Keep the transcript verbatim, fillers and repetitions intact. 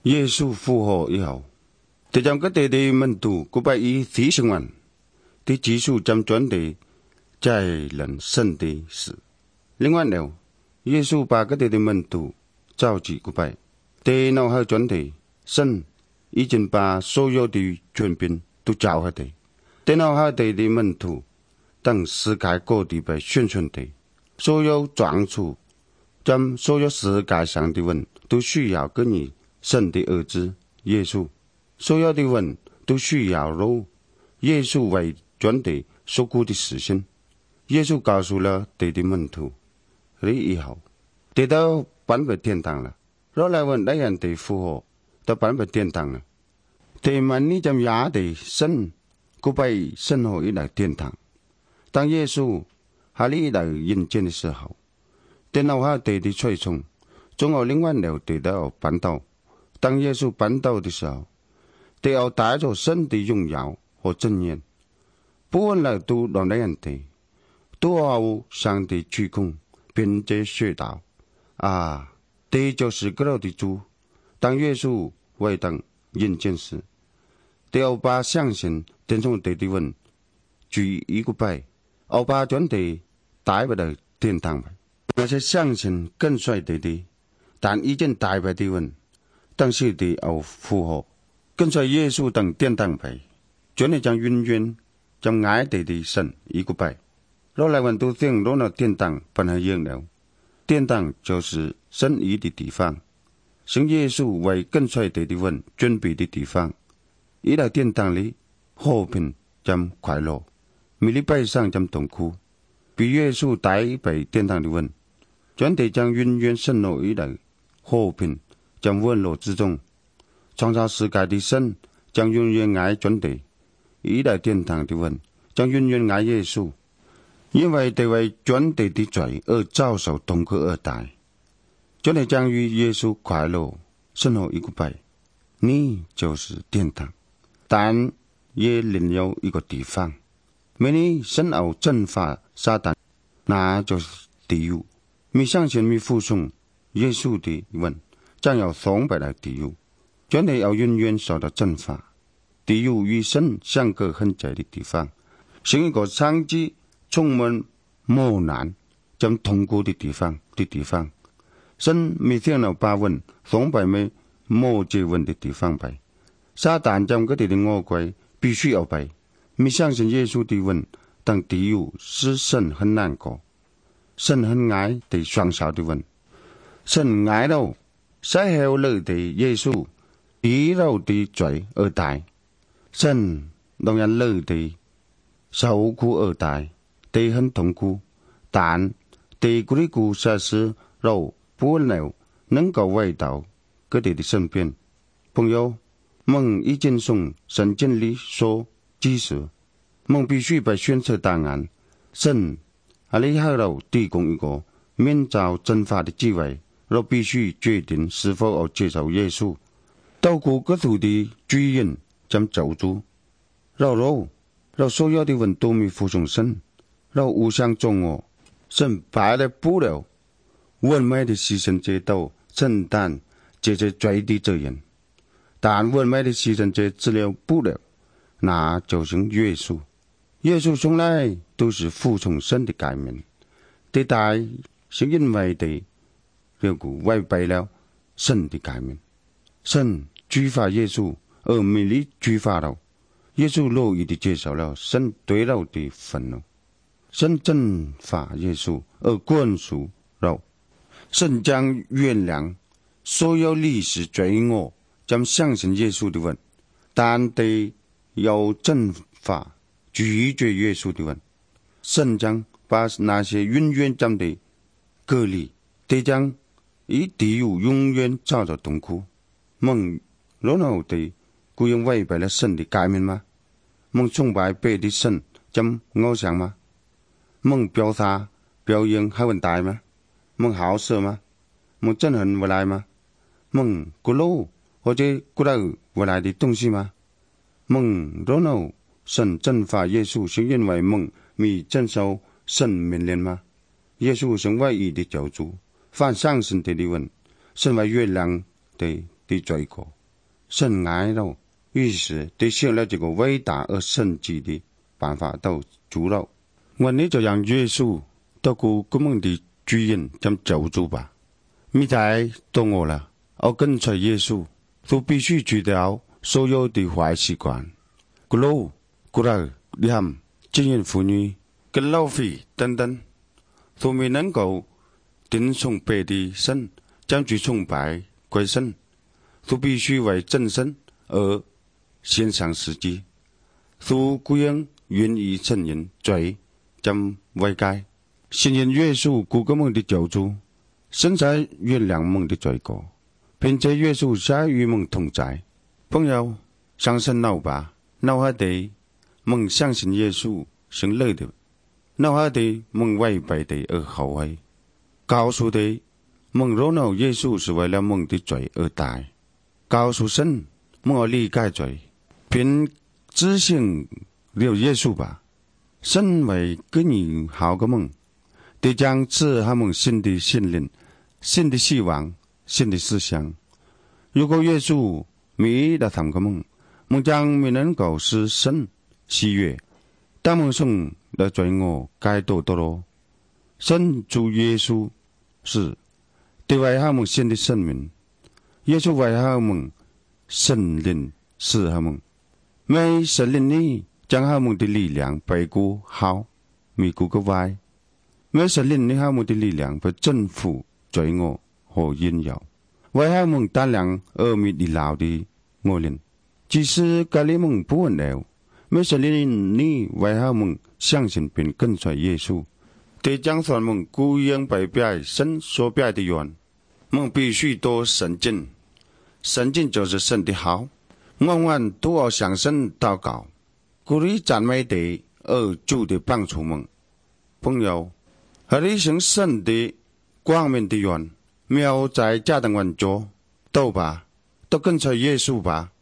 耶穌復活以後，地上各地的門徒佢把以提醒完，啲指數針轉地在人生的事。另外了，耶穌把各地的門徒召集佢把，地腦海轉地，神已經把所有的權柄都交給地，地腦海地的門徒等世界各地被宣傳地，所有長處，將所有世界上的人都需要跟你神的兒子耶穌，所有的人都需要入耶穌為準地所顧的實現。耶穌告訴了地的門徒，你以後地都搬回天堂了，若來問那樣地復活都搬回天堂了，地萬你將亞地神古拜神後一來天堂。當耶穌哈利一來人間的時候，電腦下地的隨從總有另外了地都搬到。當耶穌搬到的時候，地要帶着神的榮耀和尊嚴，不論來都讓那樣地都要上帝主控並且學道啊，地就是各路的主。當耶穌為當人間時，地要把相信天上地的人舉一個拜，要把全地帶回到天堂來。那些相信跟隨地的，但已經帶回的人，當時地要復活，跟隨耶穌等天堂拜，全地將永遠將愛地的神一個拜。若來人都聽若那天堂本來應了，天堂就是神意的地方，是耶穌為跟隨地的人準備的地方。一到天堂裏，和平將快樂，沒有悲傷將痛苦。比耶穌帶回天堂的人，全地將永遠生活以來和平將溫柔之中，創造世界的神將永遠愛全地，一來天堂的人將永遠愛耶穌，因為地為全地的罪而遭受痛苦而大，全地將與耶穌快樂生活一個拜，你就是天堂，但也另有一個地方，沒你神要征伐撒旦，那就是地獄。沒相信沒服從耶穌的人將要送回來地獄，全地要永遠受到征伐。地獄與神相隔很窄的地方，是一個長期充滿磨難將痛苦的地方的地方。神沒聽到把人送回沒魔戒人的地方ไป，撒旦將嗰啲的惡鬼必須要ไป。沒相信耶穌的人當地獄使神很難過，神很愛地雙手的人，神愛到sai後了的耶穌以了的罪而大，神當然了的受苦而大，地很痛苦，但地嗰啲故事是肉不能能夠回到佢哋的身邊。朋友，夢已經從聖經裏所記述，夢必須被選擇答案。神喺你喺度提供一個免遭征伐的機會，若必須決定是否要接受耶穌，透過嗰度的罪人將救主。然後讓所有的人都沒服從神，讓互相中惡，神擺了不了完美的犧牲者到承擔這些罪的責任，但完美的犧牲者治療不了，那就是耶穌。耶穌從來都是服從神的誡命，地大是因為地了故違背了神的誡命，神舉發耶穌而沒力舉發了，耶穌樂意地接受了神對了的憤怒，神征伐耶穌而寬恕了，神將原諒所有歷史罪惡，將相信耶穌的人，但地要征伐拒絕耶穌的人，神將把那些永遠將的隔離，地將以地獄永遠遭到痛苦。夢然後地故意違背了神的誡命嗎？夢崇拜別的神將偶像嗎？夢表達表演海文大嗎？夢好色嗎？夢憎恨未來嗎？夢古老或者古老未來的東西嗎？夢然後神征伐耶穌是因為夢沒遵守神命令嗎？耶穌是唯一的救主，凡相信的人，神為原諒的的罪过。神爱了，于是就想了这个伟大而神奇的办法到主了。我呢就让耶稣到过我们的主人将救主吧。你太懂我了，我跟随耶稣，都必须除掉所有的坏习惯，古老、古老、ham、精英妇女、跟老费等等，都没能够顶崇拜的神，将去崇拜归神，都必须为真神而献上自己，都固然愿意承认罪，将悔改，承认耶稣故我们的救主。神在原谅我们的罪过，并且耶稣在与我们同在。朋友，相信老吧，脑海地梦相信耶稣是乐的，脑海地梦违背的而后悔，告诉的梦若闹耶稣是为了梦的罪而大，告诉神梦要理解罪，并执行了耶稣吧。神为给你好个梦，得将赐他们新的信念、新的希望、新的思想。如果耶稣没了他们个梦，梦将没能够使神喜悦，但梦送的罪恶该多多了。神主耶稣是得为他们新的生命，耶稣为他们圣灵使他们，每圣灵里将他们的力量背顾好，没顾个歪。每圣灵里他们的力量被征服罪恶和引诱，为他们带量而灭的老的恶灵。即使该你们不问了，每圣灵里为他们相信并跟随耶稣，得将他们固然被表神所表的缘，我们必须多神经。神经就是神的好，我们都要向神祷告，鼓励赞美的而主的帮助们。朋友，和你行神的光明的缘，没有在家的文作，都吧，都跟随耶稣吧。